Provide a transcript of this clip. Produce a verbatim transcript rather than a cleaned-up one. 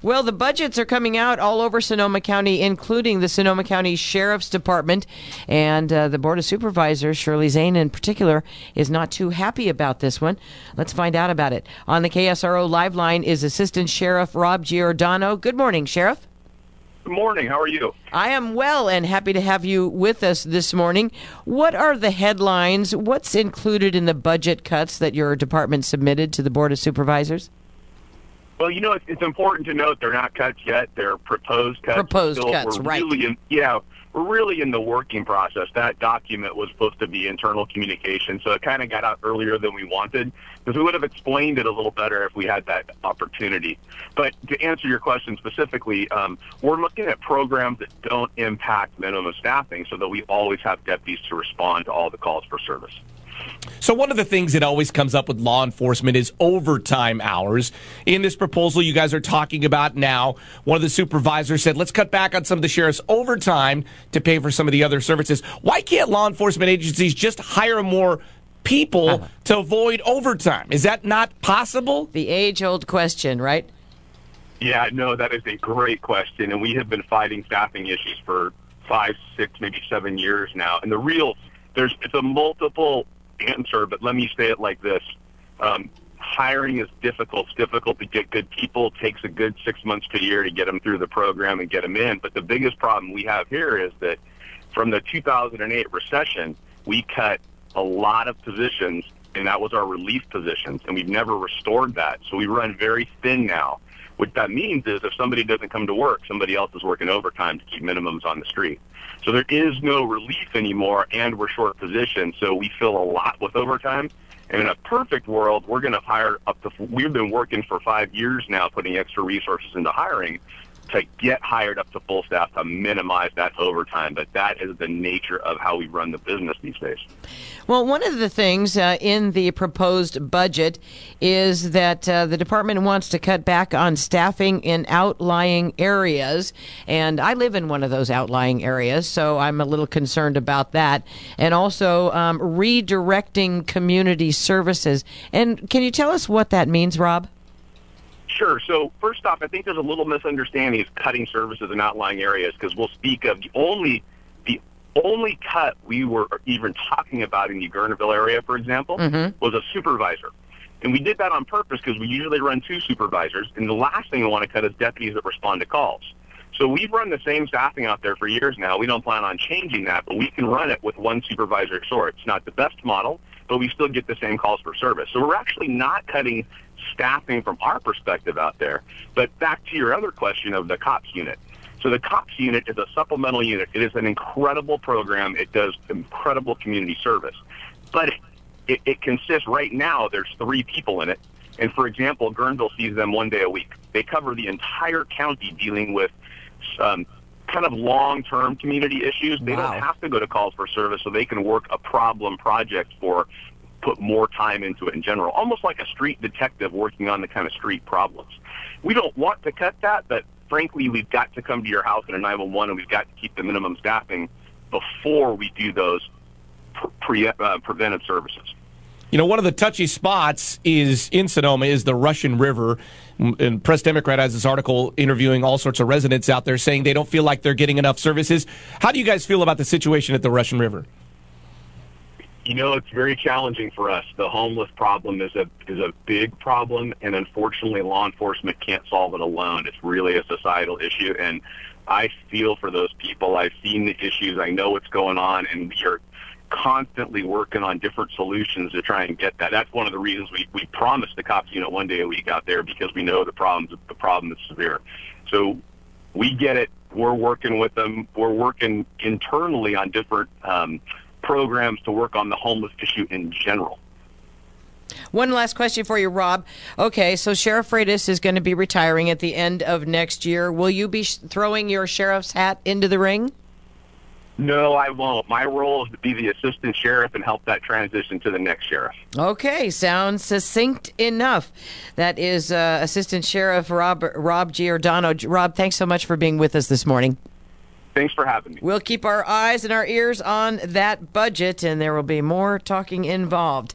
Well, the budgets are coming out all over Sonoma County, including the Sonoma County Sheriff's Department. And uh, the Board of Supervisors, Shirley Zane in particular, is not too happy about this one. Let's find out about it. On the K S R O Live Line is Assistant Sheriff Rob Giordano. Good morning, Sheriff. Good morning. How are you? I am well and happy to have you with us this morning. What are the headlines? What's included in the budget cuts that your department submitted to the Board of Supervisors? Well, you know, it's, it's important to note they're not cuts yet. They're proposed cuts. Proposed Still, cuts, we're right. Really in, yeah, we're really in the working process. That document was supposed to be internal communication, so it kind of got out earlier than we wanted, because we would have explained it a little better if we had that opportunity. But to answer your question specifically, um, we're looking at programs that don't impact minimum staffing so that we always have deputies to respond to all the calls for service. So one of the things that always comes up with law enforcement is overtime hours. In this proposal you guys are talking about now, one of the supervisors said, let's cut back on some of the sheriff's overtime to pay for some of the other services. Why can't law enforcement agencies just hire more people uh-huh. to avoid overtime? Is that not possible? The age-old question, right? Yeah, no, that is a great question, and we have been fighting staffing issues for five, six, maybe seven years now. And the real, there's it's a multiple answer, but let me say it like this. Um, hiring is difficult. It's difficult to get good people. It takes a good six months to a year to get them through the program and get them in. But the biggest problem we have here is that from the two thousand eight recession, we cut a lot of positions, and that was our relief positions, and we've never restored that. So we run very thin now. What that means is if somebody doesn't come to work, somebody else is working overtime to keep minimums on the street. So there is no relief anymore, and we're short positioned, so we fill a lot with overtime. And in a perfect world, we're going to hire up to, we've been working for five years now, putting extra resources into hiring to get hired up to full staff to minimize that overtime. But that is the nature of how we run the business these days. Well, one of the things uh, in the proposed budget is that uh, the department wants to cut back on staffing in outlying areas. And I live in one of those outlying areas, so I'm a little concerned about that. And also um, redirecting community services. And can you tell us what that means, Rob? Sure. So first off, I think there's a little misunderstanding of cutting services in outlying areas, because we'll speak of the only the only cut we were even talking about in the Gurneville area, for example, mm-hmm. was a supervisor. And we did that on purpose because we usually run two supervisors, and the last thing we want to cut is deputies that respond to calls. So we've run the same staffing out there for years now. We don't plan on changing that, but we can run it with one supervisor at sort. It's not the best model, but we still get the same calls for service. So we're actually not cutting staffing from our perspective out there. But back to your other question of the COPS unit. So the COPS unit is a supplemental unit. It is an incredible program. It does incredible community service. But it, it, it consists, right now, there's three people in it. And for example, Guerneville sees them one day a week. They cover the entire county dealing with um, kind of long-term community issues. They Wow. don't have to go to calls for service, so they can work a problem project for put more time into it in general, almost like a street detective working on the kind of street problems. We don't want to cut that, but frankly, we've got to come to your house in a nine one one, and we've got to keep the minimum staffing before we do those pre, uh, preventive services. You know, one of the touchy spots is in Sonoma is the Russian River. And Press Democrat has this article interviewing all sorts of residents out there saying they don't feel like they're getting enough services. How do you guys feel about the situation at the Russian River? You know, it's very challenging for us. The homeless problem is a is a big problem, and unfortunately, law enforcement can't solve it alone. It's really a societal issue, and I feel for those people. I've seen the issues. I know what's going on, and we are constantly working on different solutions to try and get that. That's one of the reasons we, we promised the COPS unit one day a week out there, because we know the problems the problem is severe. So we get it. We're working with them. We're working internally on different um, programs to work on the homeless issue in general. One last question for you, Rob. Okay, so Sheriff Freitas is going to be retiring at the end of next year. Will you be sh- throwing your sheriff's hat into the ring? No, I won't. My role is to be the assistant sheriff and help that transition to the next sheriff. Okay, sounds succinct enough. That is uh, Assistant Sheriff Rob Rob Giordano. Rob, thanks so much for being with us this morning. Thanks for having me. We'll keep our eyes and our ears on that budget, and there will be more talking involved.